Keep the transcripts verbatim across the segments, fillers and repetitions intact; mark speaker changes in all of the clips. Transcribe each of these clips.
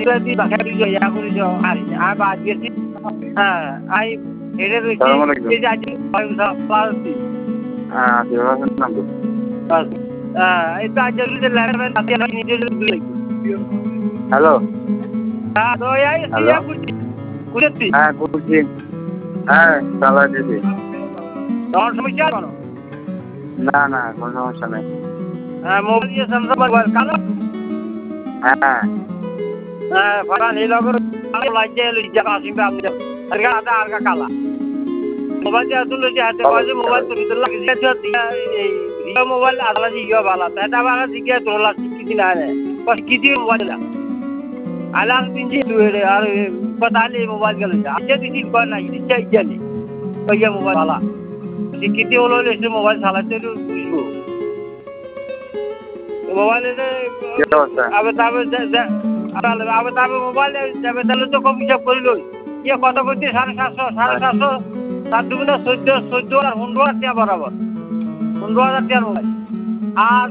Speaker 1: di bakal di ya aku di hari apa aja sih ah ai ini tuh sih jadi aja pasti
Speaker 2: ah terima kasih
Speaker 1: ah itu aja dulu lebaran tapi ini dulu
Speaker 2: halo
Speaker 1: ah do ya sih aku kuliah
Speaker 2: ah kucing ah salah দিদি
Speaker 1: তোমার সমস্যা কোনো
Speaker 2: না না কোনো সমস্যা নেই
Speaker 1: হ্যাঁ মোবাইল দিয়ে স্যামসাং মোবাইল কালো
Speaker 2: হ্যাঁ
Speaker 1: হ্যাঁ ফাটা নীল করে কালো লাগছে লিজা আসিবে আপনি আরগা আদা আরগা কালা মোবাইল দিয়ে তুলে যে হাতে বাজে মোবাইল তো ভিতর লাগে যে এই রিও মোবাইল আদলা জি ইয়া বালা এটা বালা দিকে তোলা কিছু না রে বস কিছু মোবাইল না আলাম দিন জি দুরে আর बताले মোবাইল গেল আজকে দিন কর না ইচ্ছা ইচ্ছা নেই কইয়া মোবাইল বালা কিতি হলো এসে মোবাইল চালাতে বুঝবো মোবাইলে আবে তবে আবে তবে মোবাইলে যাবে তাহলে তো কম হিসাব করিল ইয়ে কত করছে সাড়ে সাতশো সাড়ে সাতশো তার দুগুণে চোদ্দ চোদ্দ আর পনেরো হাজার টাকা বরাবর পনেরো হাজার টাকার মোবাইল আর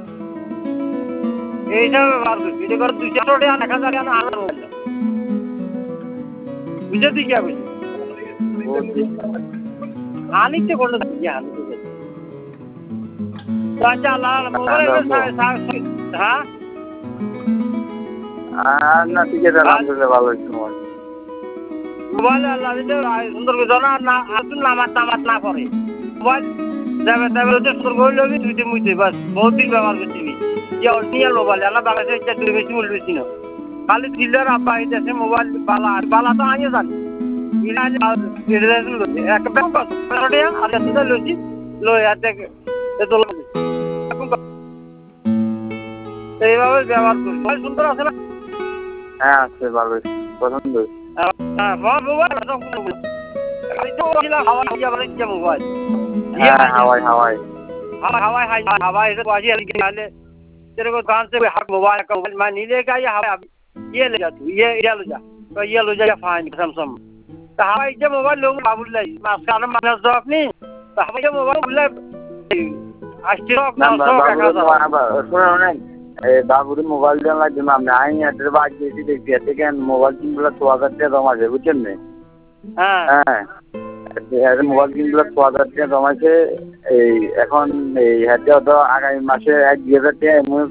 Speaker 1: এইসব ব্যবহার করছি এটা করে দুইশো টাকা এক হাজার টাকা আলাদা মোবাইল বুঝে দিই যাবে আনিতে করলে জানি আচ্ছা লাল মোবাইল হ্যাঁ
Speaker 2: আর না ঠিক আছে আলহামদুলিল্লাহ ভালো হয়েছে
Speaker 1: মোবাইল আল্লাহ দিতে সুন্দর করে জানা না আসুন নামাজ নামাজ না করে মোবাইল যাবে যাবে তো সুন্দর করে লবি দুইতে মুইতে বাস বহুত দিন ব্যবহার করছি যে অরিজিনাল মোবাইল আল্লাহ বাংলাদেশে এটা দুই বেশি মূল্য বেশি না খালি ডিলার আব্বা এসে মোবাইল বালা বালা তো আনিয়ে জানি এইভাবে ব্যবহার করি সুন্দর আছে না
Speaker 2: হ্যাঁ আছে ভালো পছন্দ
Speaker 1: মোবাইল
Speaker 2: হাওয়াই হাওয়াই
Speaker 1: हवाई हाई हवाई से बाजी अलग डाले तेरे को दुकान से हक मोबाइल का मोबाइल मैं नहीं लेगा ये हवाई ये ले जा तू ये ये ले जा तो ये ले जा फाइन सैमसंग तो हवाई जब मोबाइल लोग बाबुल लाई मास्टर ने माना तो अपनी तो हवाई जब मोबाइल ले अस्ट्रोक ना सो का
Speaker 2: सुनो ए बाबुरी मोबाइल देन লাগে না আমি আই এর বাদ দিয়েছি দেখি এতে কেন মোবাইল কিনলে ছয় হাজার টাকা জমাছে বুঝছেন না
Speaker 1: হ্যাঁ
Speaker 2: হ্যাঁ এর মোবাইল কিনলে ছয় হাজার টাকা জমাছে এই এখন এই হাতে তো আগামী মাসে এক হাজার টাকা